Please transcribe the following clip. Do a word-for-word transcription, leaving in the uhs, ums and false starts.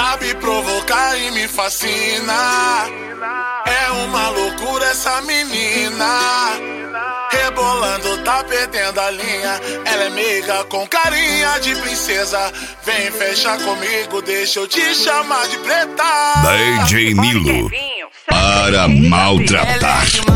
sabe provocar e me fascina. É uma loucura essa menina. Rebolando, tá perdendo a linha. Ela é meiga com carinha de princesa. Vem fechar comigo, deixa eu te chamar de preta. D J Nilo para maltratar.